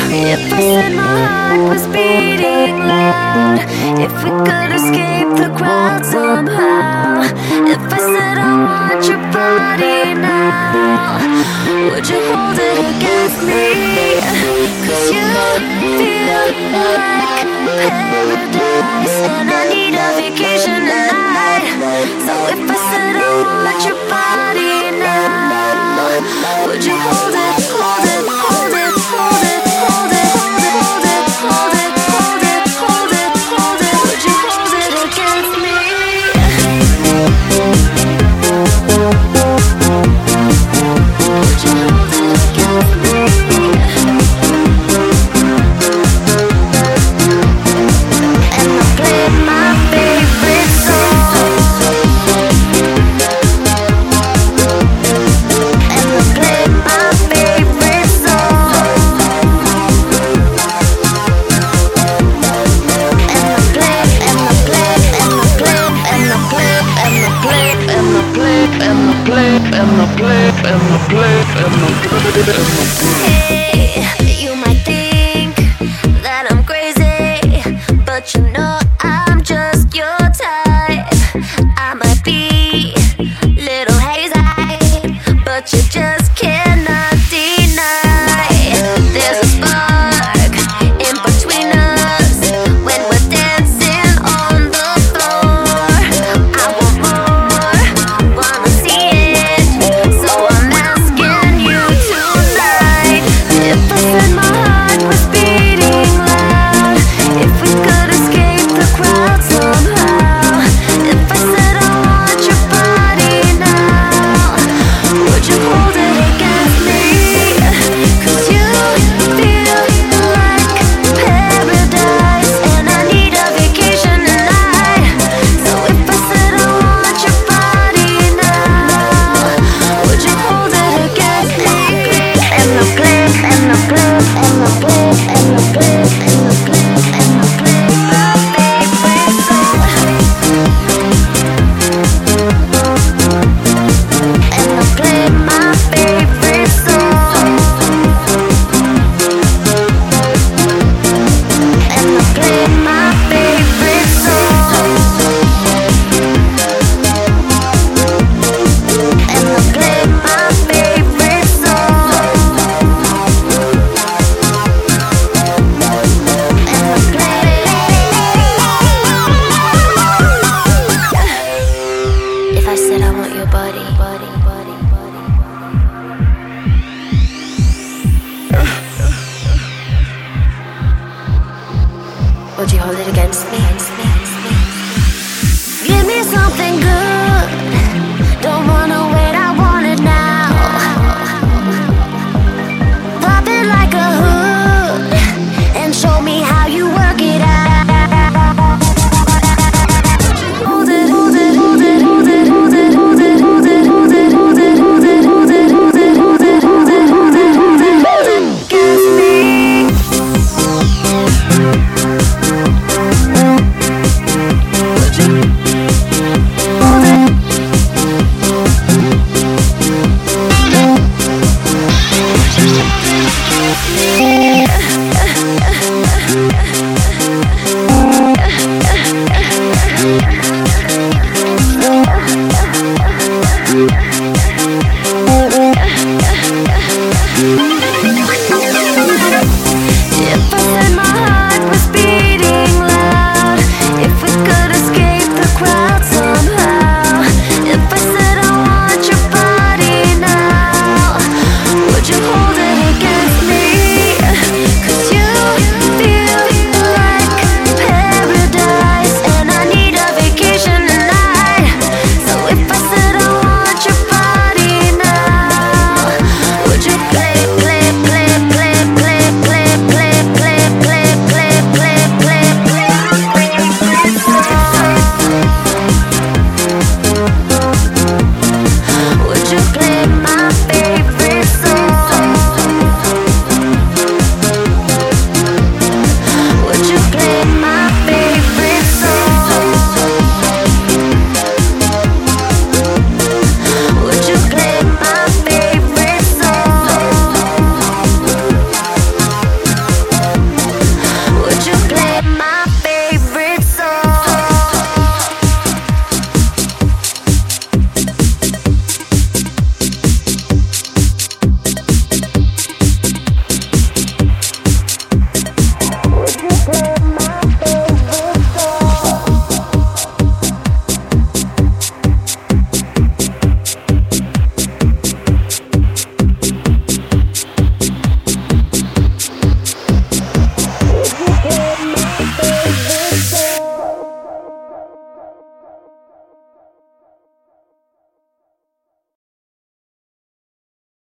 If I said my heart was beating loud, if we could escape the crowd somehow, if I said I want your body now, would you hold it against me? 'Cause you feel like paradise, and I need a vacation tonight. So if I said I want your body now, would you hold it, hold it, hold it, hold it, hold it, hold it, hold it, hold it, hold it, hold it, would you hold it against me? Would you hold it against me? And I play my favorite song. And I play my favorite song. And I play, and I play, and I play, and I play, and I play, and I play, and I play, and I play, and I play, and I play. Hey, you might think that I'm crazy, but you know I'm just your type. I might be little hazy, but you just cannot deny. There's a spark in between us when we're dancing on the floor. I want more, wanna see it, so I'm asking you tonight. If I said my heart was beating loud, if we could escape the crowd somehow, if I said I want your body now, would you hold it against me? 'Cause you feel like paradise, and I need a vacation tonight. So if I said I want your body now, would you hold it against me? And I play, and I play, and I play, and I play, and I play, and I play my favorite song. And I play my favorite song. And I play my favorite song. And I play my favorite song. And I play. If I said I want your body, body, body, body, would you hold it against me? Give me something good.